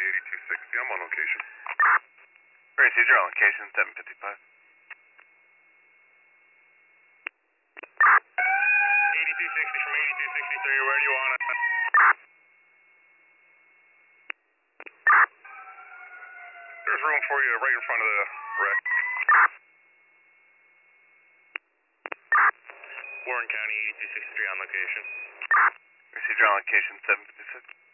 8260, I'm on location. Gracie, you're on location, 755. 8260 from 8263, where do you want it? There's room for you right in front of the wreck. Warren County, 8263 on location. Gracie, you're on location, 756.